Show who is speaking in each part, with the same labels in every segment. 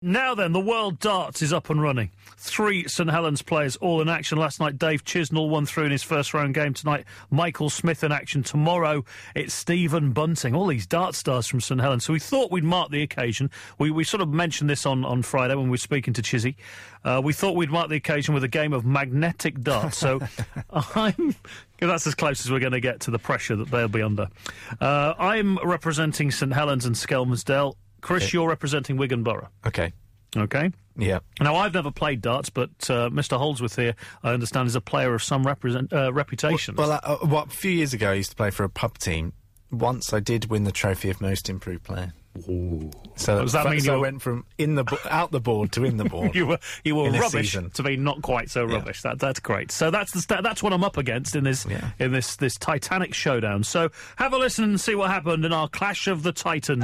Speaker 1: Now then, the World Darts is up and running. 3 St Helens players all in action. Last night, Dave Chisnell won through in his first round game. Tonight, Michael Smith in action. Tomorrow, it's Stephen Bunting. All these dart stars from St Helens. So we thought we'd mark the occasion. We sort of mentioned this on Friday when we were speaking to Chizzy. We thought we'd mark the occasion with a game of magnetic darts. So that's as close as we're going to get to the pressure that they'll be under. I'm representing St Helens and Skelmersdale. Chris, you're representing Wigan Borough.
Speaker 2: Okay.
Speaker 1: Okay?
Speaker 2: Yeah.
Speaker 1: Now, I've never played darts, but Mr Holdsworth here, I understand, is a player of some reputation.
Speaker 2: Well, a few years ago, I used to play for a pub team. Once I did win the trophy of most improved player.
Speaker 1: Ooh.
Speaker 2: So
Speaker 1: does that mean
Speaker 2: I went from out the board to in the board?
Speaker 1: you were rubbish
Speaker 2: season.
Speaker 1: to be not quite so rubbish. Yeah. That's great. So that's what I'm up against in this this Titanic showdown. So have a listen and see what happened in our Clash of the Titans.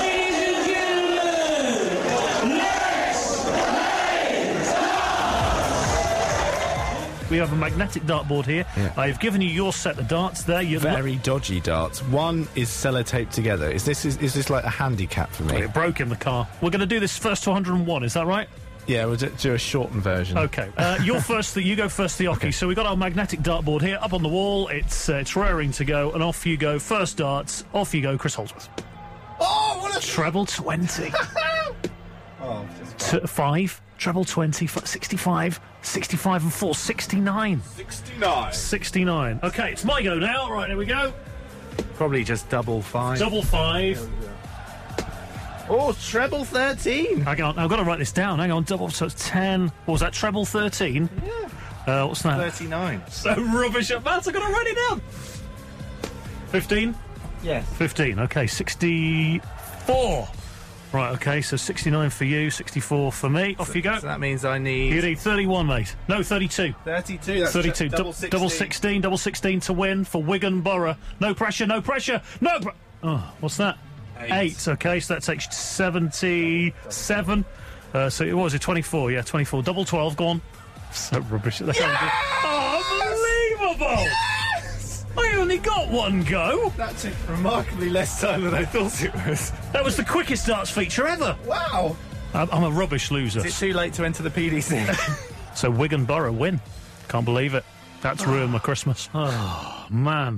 Speaker 1: We have a magnetic dartboard here. Yeah. I've given you your set of darts there.
Speaker 2: Very dodgy darts. One is sellotaped together. Is this like a handicap for me?
Speaker 1: Well, it broke in the car. We're going to do this first to 101, is that right?
Speaker 2: Yeah, we'll do a shortened version.
Speaker 1: Okay. You're first. You go first, Theoki. Okay. So we've got our magnetic dartboard here up on the wall. It's raring to go, and off you go. First darts. Off you go, Chris Holdsworth.
Speaker 2: Oh, what a...
Speaker 1: Treble 20.
Speaker 2: Oh,
Speaker 1: 5. Treble 20, 65, 65 and 4, 69. 69. Okay, it's my go now. Right, here we go.
Speaker 2: Probably just double 5.
Speaker 1: Double 5.
Speaker 2: Oh, treble 13.
Speaker 1: Hang on, I've got to write this down. Hang on, double, so it's 10. What was that, treble 13?
Speaker 2: Yeah.
Speaker 1: What's that?
Speaker 2: 39.
Speaker 1: So rubbish at maths, I've got to write it down. 15?
Speaker 2: Yes.
Speaker 1: 15, okay, 64. Right, okay, so 69 for you, 64 for me. Off you go.
Speaker 2: So that means I need...
Speaker 1: You need 31, mate. No, 32.
Speaker 2: 32, that's
Speaker 1: 32. Double 16 to win for Wigan Borough. No pressure, no pressure. No Oh, what's that? 8. Okay, so that takes 77. So what was it, 24? Yeah, 24. Double 12, go on. So rubbish. Oh, unbelievable! Yes! I only got one go.
Speaker 2: That took remarkably less time than I thought it was.
Speaker 1: That was the quickest darts feature ever.
Speaker 2: Wow.
Speaker 1: I'm a rubbish loser.
Speaker 2: Is it too late to enter the PDC?
Speaker 1: So Wigan Borough win. Can't believe it. That's ruined my Christmas. Oh, man.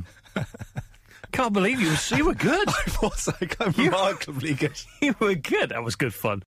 Speaker 1: Can't believe you were good.
Speaker 2: I was remarkably good.
Speaker 1: You were good. That was good fun.